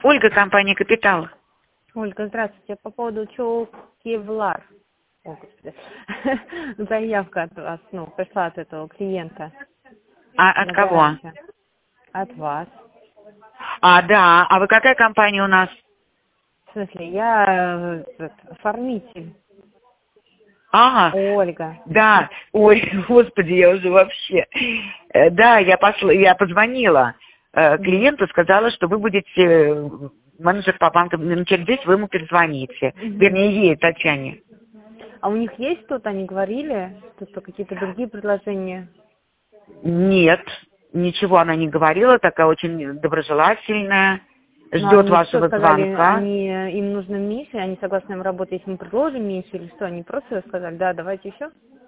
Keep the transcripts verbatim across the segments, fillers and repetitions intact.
Ольга, компания «Капитал». Ольга, здравствуйте. По поводу Чокевлар. О, господи. Заявка от вас, ну, пришла от этого клиента. А от кого? Гарантия. От вас. А, да. А вы какая компания у нас? В смысле, я э, оформитель. Ага. Ольга. Да. Ой, господи, я уже вообще... Э, Да, я, посл... я позвонила э, клиенту, сказала, что вы будете э, менеджер по банкам, минут через десять вы ему перезвоните. Вернее, ей, Татьяне. А у них есть что-то, они говорили? Что-то, какие-то другие предложения? Нет, ничего она не говорила, такая очень доброжелательная. Но Ждет они что вашего сказали? звонка. Они, им нужно меньше, они согласны им работать, если мы предложим меньше, или что? Они просто сказали, да, давайте еще?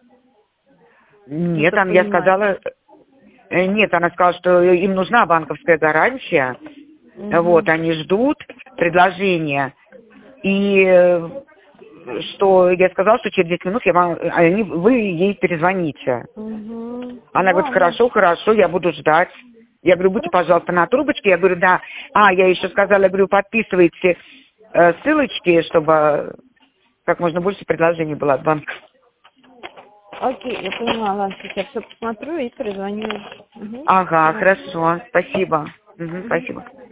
Нет, она, я сказала... э, Нет, она сказала, что им нужна банковская гарантия. Угу. Вот, они ждут предложения. И э, что я сказала, что через десять минут я вам, они, вы ей перезвоните. Угу. Она говорит, хорошо, хорошо, я буду ждать. Я говорю, будьте, пожалуйста, на трубочке. Я говорю, да. А, я еще сказала, я говорю, подписывайте э, ссылочки, чтобы как можно больше предложений было от банка. Окей, я поняла, ладно, сейчас я все посмотрю и перезвоню. Угу. Ага, хорошо, спасибо. Угу, спасибо.